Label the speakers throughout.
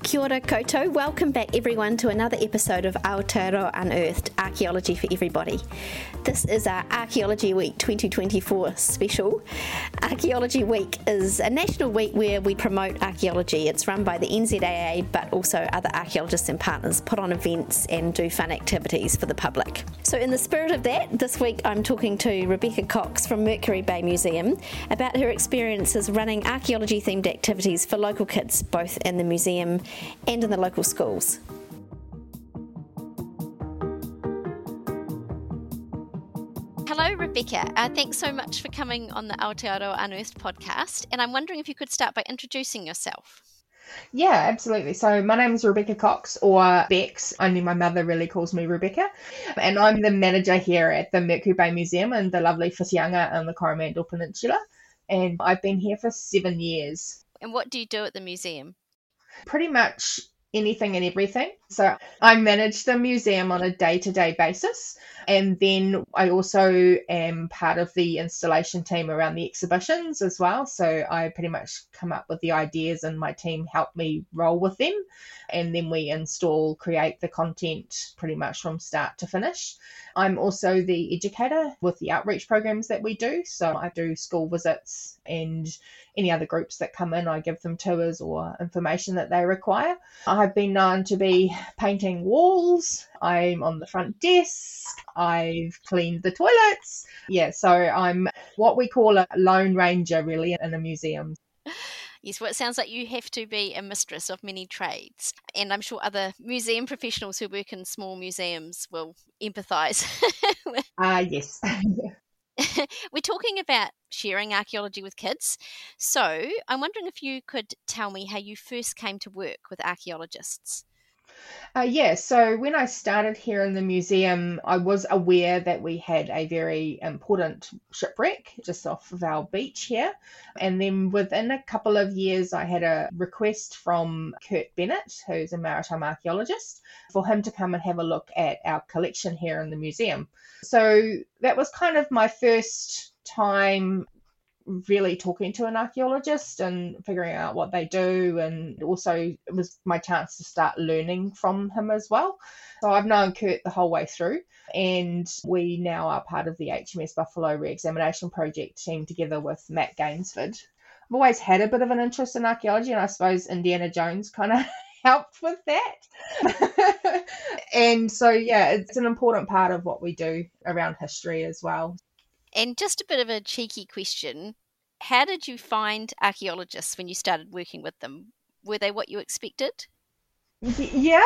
Speaker 1: Kia ora koutou. Welcome back everyone to another episode of Aotearoa Unearthed, Archaeology for Everybody. This is our Archaeology Week 2024 special. Archaeology Week is a national week where we promote archaeology. It's run by the NZAA, but also other archaeologists and partners put on events and do fun activities for the public. So in the spirit of that, this week I'm talking to Rebecca Cox from Mercury Bay Museum about her experiences running archaeology-themed activities for local kids, both in the museum and in the local schools. Hello, Rebecca. Thanks so much for coming on the Aotearoa Unearthed podcast. And I'm wondering if you could start by introducing yourself.
Speaker 2: Yeah, absolutely. So my name is Rebecca Cox, or Bex. Only my mother really calls me Rebecca. And I'm the manager here at the Mercury Bay Museum in the lovely Whitianga on the Coromandel Peninsula. And I've been here for 7 years.
Speaker 1: And what do you do at the museum?
Speaker 2: Pretty much anything and everything. So I manage the museum on a day-to-day basis, and then I also am part of the installation team around the exhibitions as well. So I pretty much come up with the ideas and my team help me roll with them, and then we create the content pretty much from start to finish. I'm also the educator with the outreach programs that we do. So I do school visits, and any other groups that come in, I give them tours or information that they require. I've been known to be painting walls. I'm on the front desk. I've cleaned the toilets. Yeah, so I'm what we call a lone ranger, really, in a museum.
Speaker 1: Yes, well, it sounds like you have to be a mistress of many trades. And I'm sure other museum professionals who work in small museums will empathise.
Speaker 2: Yes.
Speaker 1: We're talking about sharing archaeology with kids. So I'm wondering if you could tell me how you first came to work with archaeologists.
Speaker 2: So when I started here in the museum, I was aware that we had a very important shipwreck just off of our beach here. And then within a couple of years, I had a request from Kurt Bennett, who's a maritime archaeologist, for him to come and have a look at our collection here in the museum. So that was kind of my first time really talking to an archaeologist and figuring out what they do, and also it was my chance to start learning from him as well. So I've known Kurt the whole way through, and we now are part of the HMS Buffalo Re-examination Project team together with Matt Gainsford. I've always had a bit of an interest in archaeology, and I suppose Indiana Jones kind of helped with that. And so, yeah, it's an important part of what we do around history as well.
Speaker 1: And just a bit of a cheeky question. How did you find archaeologists when you started working with them? Were they what you expected?
Speaker 2: Yeah.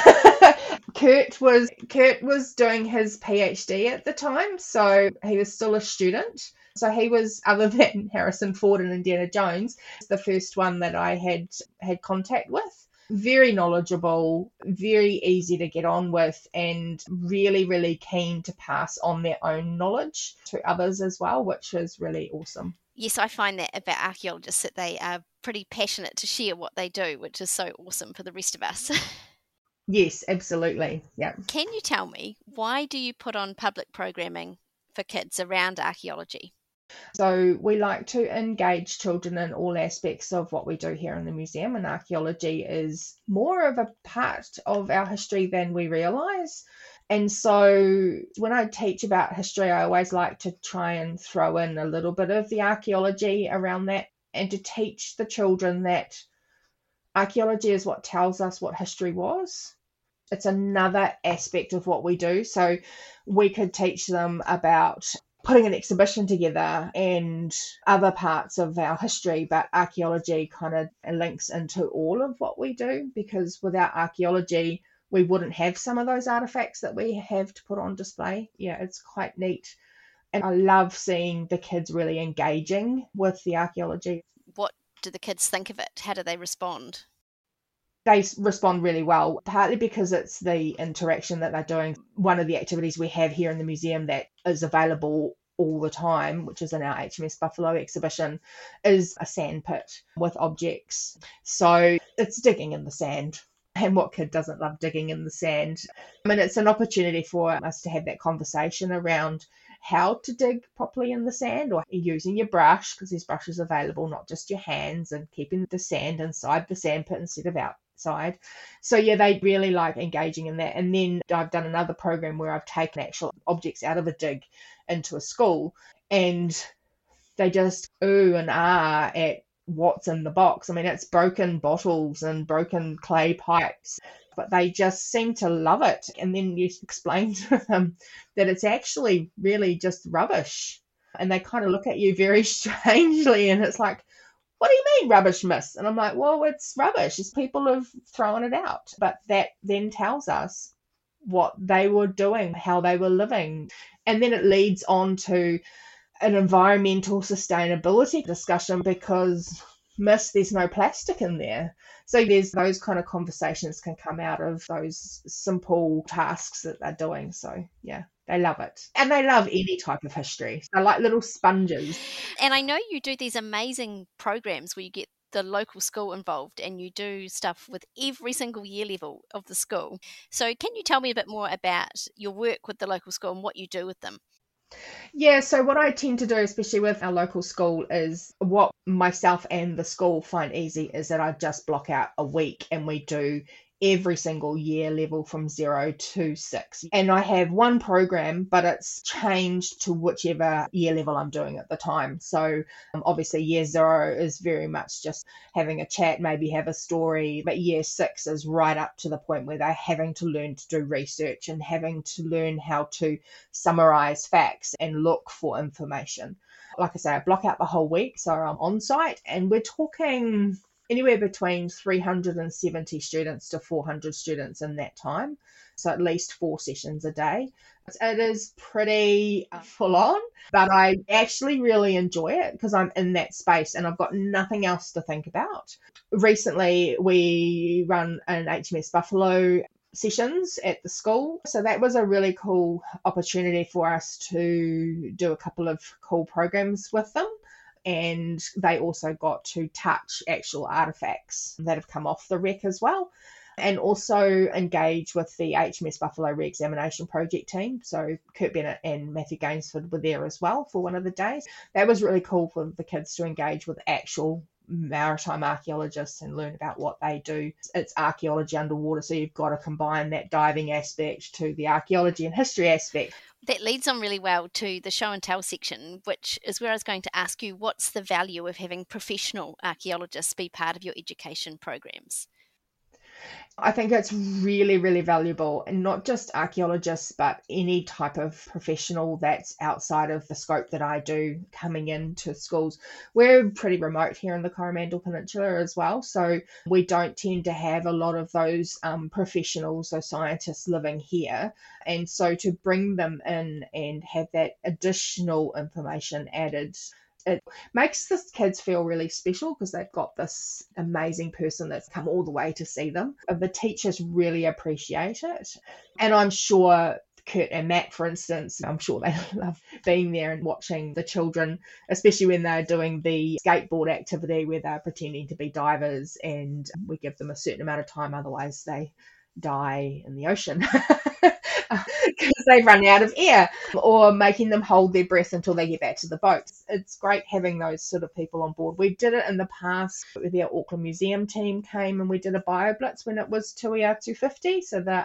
Speaker 2: Kurt was doing his PhD at the time, so he was still a student. So he was, other than Harrison Ford and Indiana Jones, the first one that I had contact with. Very knowledgeable, very easy to get on with, and really, really keen to pass on their own knowledge to others as well, which is really awesome.
Speaker 1: Yes, I find that about archaeologists, that they are pretty passionate to share what they do, which is so awesome for the rest of us.
Speaker 2: Yes, absolutely. Yeah.
Speaker 1: Can you tell me, why do you put on public programming for kids around archaeology?
Speaker 2: So we like to engage children in all aspects of what we do here in the museum, and archaeology is more of a part of our history than we realise. And so when I teach about history, I always like to try and throw in a little bit of the archaeology around that, and to teach the children that archaeology is what tells us what history was. It's another aspect of what we do. So we could teach them about putting an exhibition together and other parts of our history, but archaeology kind of links into all of what we do, because without archaeology, we wouldn't have some of those artifacts that we have to put on display. Yeah, it's quite neat. And I love seeing the kids really engaging with the archaeology.
Speaker 1: What do the kids think of it? How do they respond?
Speaker 2: They respond really well, partly because it's the interaction that they're doing. One of the activities we have here in the museum that is available all the time, which is in our HMS Buffalo exhibition, is a sand pit with objects. So it's digging in the sand. And what kid doesn't love digging in the sand? I mean, it's an opportunity for us to have that conversation around how to dig properly in the sand, or using your brush, because there's brushes available, not just your hands, and keeping the sand inside the sand pit instead of side. So yeah, they really like engaging in that. And then I've done another program where I've taken actual objects out of a dig into a school, and they just ooh and ah at what's in the box. I mean, it's broken bottles and broken clay pipes, but they just seem to love it. And then you explain to them that it's actually really just rubbish. And they kind of look at you very strangely, and it's like, what do you mean rubbish, miss? And I'm like, well, it's rubbish. It's people have thrown it out. But that then tells us what they were doing, how they were living. And then it leads on to an environmental sustainability discussion because, miss, there's no plastic in there. So there's those kind of conversations can come out of those simple tasks that they're doing. So yeah, they love it. And they love any type of history. They're like little sponges.
Speaker 3: And I know you do these amazing programs where you get the local school involved and you do stuff with every single year level of the school. So can you tell me a bit more about your work with the local school and what you do with them?
Speaker 2: Yeah, so what I tend to do, especially with our local school, is what myself and the school find easy is that I just block out a week and we do every single year level from 0 to 6. And I have one program, but it's changed to whichever year level I'm doing at the time. So obviously year 0 is very much just having a chat, maybe have a story, but year 6 is right up to the point where they're having to learn to do research and having to learn how to summarize facts and look for information. Like I say, I block out the whole week, so I'm on site, and we're talking anywhere between 370 students to 400 students in that time. So at least 4 sessions a day. It is pretty full on, but I actually really enjoy it because I'm in that space and I've got nothing else to think about. Recently, we run an HMS Buffalo sessions at the school. So that was a really cool opportunity for us to do a couple of cool programs with them. And they also got to touch actual artifacts that have come off the wreck as well, and also engage with the HMS Buffalo Re-examination Project team. So Kurt Bennett and Matthew Gainsford were there as well for one of the days. That was really cool for the kids to engage with actual maritime archaeologists and learn about what they do. It's archaeology underwater, so you've got to combine that diving aspect to the archaeology and history aspect.
Speaker 3: That leads on really well to the show and tell section, which is where I was going to ask you, what's the value of having professional archaeologists be part of your education programs?
Speaker 2: I think it's really, really valuable, and not just archaeologists, but any type of professional that's outside of the scope that I do coming into schools. We're pretty remote here in the Coromandel Peninsula as well, so we don't tend to have a lot of those professionals or scientists living here. And so to bring them in and have that additional information added, it makes the kids feel really special because they've got this amazing person that's come all the way to see them. The teachers really appreciate it. And I'm sure Kurt and Matt, for instance, I'm sure they love being there and watching the children, especially when they're doing the skateboard activity where they're pretending to be divers and we give them a certain amount of time, otherwise they die in the ocean. Because they've run out of air, or making them hold their breath until they get back to the boat. It's great having those sort of people on board. We did it in the past with our Auckland Museum team came and we did a BioBlitz when it was Tuia 250, so the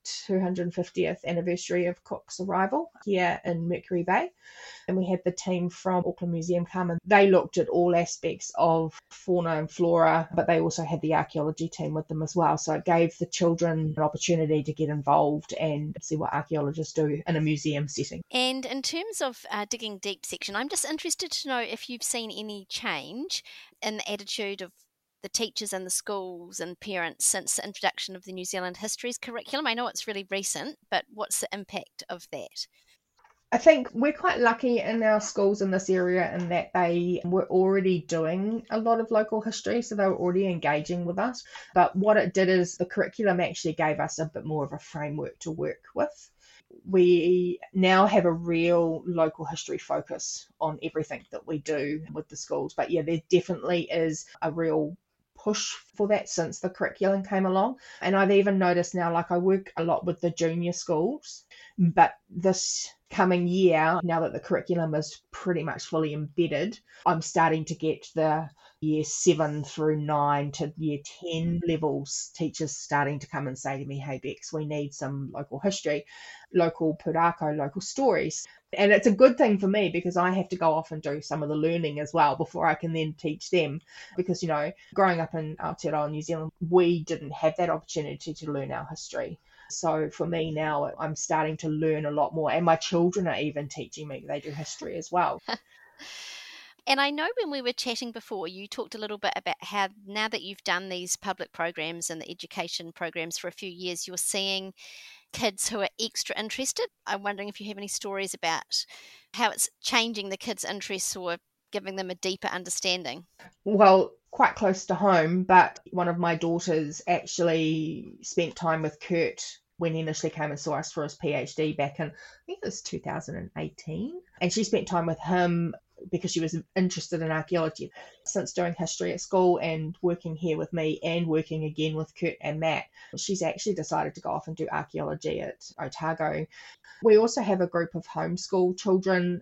Speaker 2: 250th anniversary of Cook's arrival here in Mercury Bay. And we had the team from Auckland Museum come and they looked at all aspects of fauna and flora, but they also had the archaeology team with them as well. So it gave the children an opportunity to get involved and see what archaeologists do in a museum setting.
Speaker 3: And in terms of digging deep section, I'm just interested to know if you've seen any change in the attitude of the teachers and the schools and parents since the introduction of the New Zealand Histories curriculum. I know it's really recent, but what's the impact of that?
Speaker 2: I think we're quite lucky in our schools in this area in that they were already doing a lot of local history, so they were already engaging with us. But what it did is the curriculum actually gave us a bit more of a framework to work with. We now have a real local history focus on everything that we do with the schools. But yeah, there definitely is a real push for that since the curriculum came along. And I've even noticed now, like I work a lot with the junior schools, but this coming year, now that the curriculum is pretty much fully embedded, I'm starting to get the year 7 through 9 to year 10 levels teachers starting to come and say to me, hey Bex, we need some local history, local pūrākau, local stories. And it's a good thing for me because I have to go off and do some of the learning as well before I can then teach them. Because, growing up in Aotearoa, New Zealand, we didn't have that opportunity to learn our history. So for me now, I'm starting to learn a lot more. And my children are even teaching me. They do history as well.
Speaker 3: And I know when we were chatting before, you talked a little bit about how now that you've done these public programs and the education programs for a few years, you're seeing kids who are extra interested. I'm wondering if you have any stories about how it's changing the kids' interests or giving them a deeper understanding.
Speaker 2: Well, quite close to home, but one of my daughters actually spent time with Kurt when he initially came and saw us for his PhD back in, I think it was 2018. And she spent time with him because she was interested in archaeology. Since doing history at school and working here with me and working again with Kurt and Matt, she's actually decided to go off and do archaeology at Otago. We also have a group of homeschool children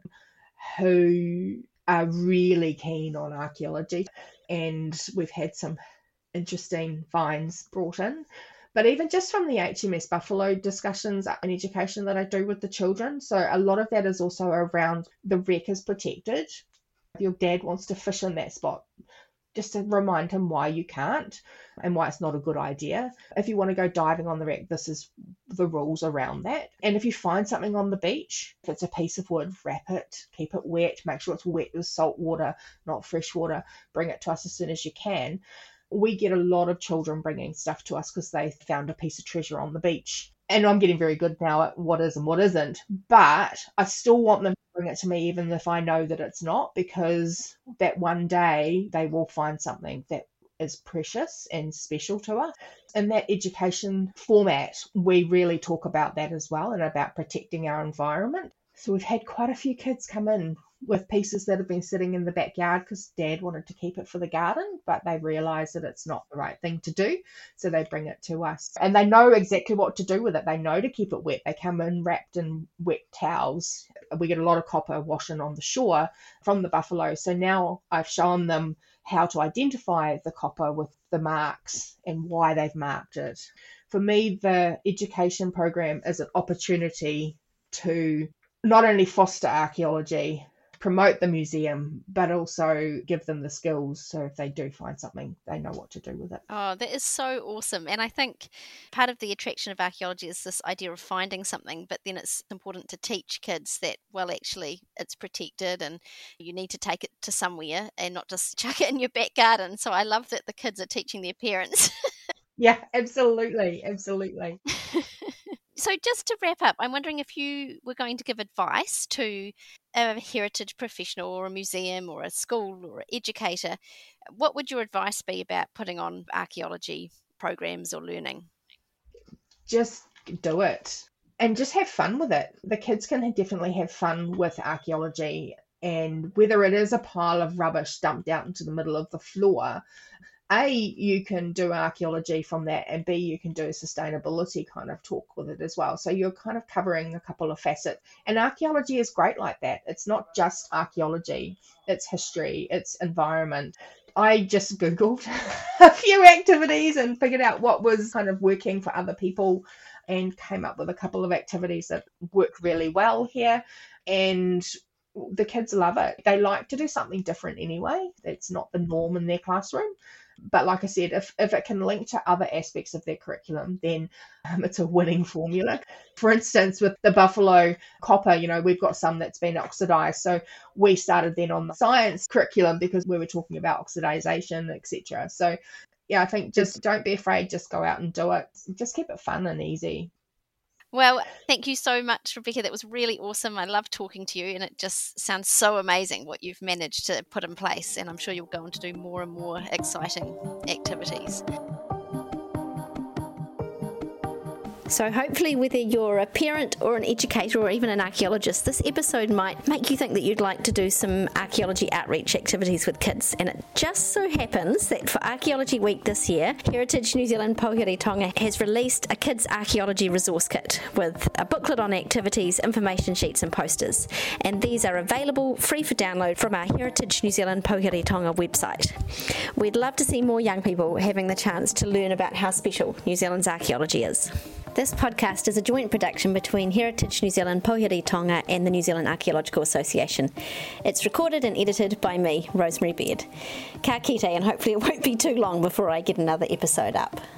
Speaker 2: who are really keen on archaeology, and we've had some interesting finds brought in. But even just from the HMS Buffalo discussions and education that I do with the children, so a lot of that is also around the wreck is protected. If your dad wants to fish in that spot, just to remind him why you can't and why it's not a good idea. If you want to go diving on the wreck, this is the rules around that. And if you find something on the beach, if it's a piece of wood, wrap it, keep it wet, make sure it's wet with salt water, not fresh water, bring it to us as soon as you can. We get a lot of children bringing stuff to us because they found a piece of treasure on the beach. And I'm getting very good now at what is and what isn't. But I still want them to bring it to me even if I know that it's not, because that one day they will find something that is precious and special to us. In that education format, we really talk about that as well and about protecting our environment. So we've had quite a few kids come in with pieces that have been sitting in the backyard because Dad wanted to keep it for the garden, but they realise that it's not the right thing to do, so they bring it to us. And they know exactly what to do with it. They know to keep it wet. They come in wrapped in wet towels. We get a lot of copper washing on the shore from the buffalo, so now I've shown them how to identify the copper with the marks and why they've marked it. For me, the education program is an opportunity to not only foster archaeology, promote the museum, but also give them the skills so if they do find something, they know what to do with it.
Speaker 3: Oh, that is so awesome. And I think part of the attraction of archaeology is this idea of finding something, but then it's important to teach kids that, well, actually it's protected and you need to take it to somewhere and not just chuck it in your back garden. So I love that the kids are teaching their parents.
Speaker 2: Yeah, absolutely. Absolutely.
Speaker 3: So just to wrap up, I'm wondering if you were going to give advice to a heritage professional or a museum or a school or an educator, what would your advice be about putting on archaeology programs or learning?
Speaker 2: Just do it and just have fun with it. The kids can definitely have fun with archaeology, and whether it is a pile of rubbish dumped out into the middle of the floor, A, you can do archaeology from that, and B, you can do sustainability kind of talk with it as well. So you're kind of covering a couple of facets. And archaeology is great like that. It's not just archaeology, it's history, it's environment. I just Googled a few activities and figured out what was kind of working for other people and came up with a couple of activities that work really well here. And the kids love it. They like to do something different anyway. It's not the norm in their classroom. But like I said, if it can link to other aspects of their curriculum, then it's a winning formula. For instance, with the buffalo copper, we've got some that's been oxidized. So we started then on the science curriculum because we were talking about oxidization, etc. So yeah, I think just don't be afraid. Just go out and do it. Just keep it fun and easy.
Speaker 3: Well, thank you so much, Rebecca. That was really awesome. I love talking to you, and it just sounds so amazing what you've managed to put in place. And I'm sure you'll go on to do more and more exciting activities.
Speaker 1: So hopefully, whether you're a parent or an educator or even an archaeologist, this episode might make you think that you'd like to do some archaeology outreach activities with kids. And it just so happens that for Archaeology Week this year, Heritage New Zealand Pouhere Tonga has released a kids archaeology resource kit with a booklet on activities, information sheets and posters. And these are available free for download from our Heritage New Zealand Pouhere Tonga website. We'd love to see more young people having the chance to learn about how special New Zealand's archaeology is. This podcast is a joint production between Heritage New Zealand Pouhere Tonga and the New Zealand Archaeological Association. It's recorded and edited by me, Rosemary Beard. Ka kite, and hopefully it won't be too long before I get another episode up.